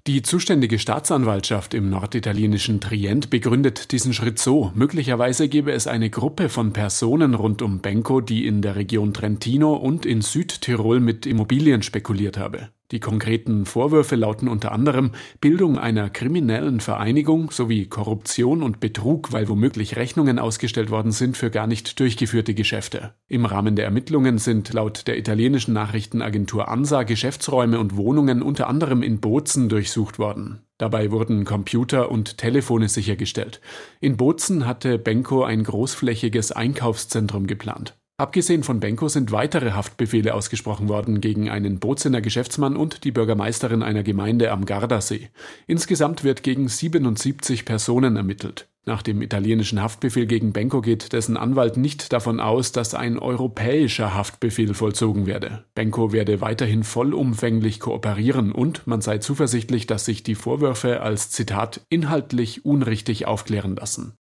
Die zuständige Staatsanwaltschaft im norditalienischen Trient begründet diesen Schritt so: Möglicherweise gebe es eine Gruppe von Personen rund um Benko, die in der Region Trentino und in Südtirol mit Immobilien spekuliert habe. Die konkreten Vorwürfe lauten unter anderem Bildung einer kriminellen Vereinigung sowie Korruption und Betrug, weil womöglich Rechnungen ausgestellt worden sind für gar nicht durchgeführte Geschäfte. Im Rahmen der Ermittlungen sind laut der italienischen Nachrichtenagentur ANSA Geschäftsräume und Wohnungen unter anderem in Bozen durchsucht worden. Dabei wurden Computer und Telefone sichergestellt. In Bozen hatte Benko ein großflächiges Einkaufszentrum geplant. Abgesehen von Benko sind weitere Haftbefehle ausgesprochen worden gegen einen Bozener Geschäftsmann und die Bürgermeisterin einer Gemeinde am Gardasee. Insgesamt wird gegen 77 Personen ermittelt. Nach dem italienischen Haftbefehl gegen Benko geht dessen Anwalt nicht davon aus, dass ein europäischer Haftbefehl vollzogen werde. Benko werde weiterhin vollumfänglich kooperieren und man sei zuversichtlich, dass sich die Vorwürfe als, Zitat, inhaltlich unrichtig aufklären lassen.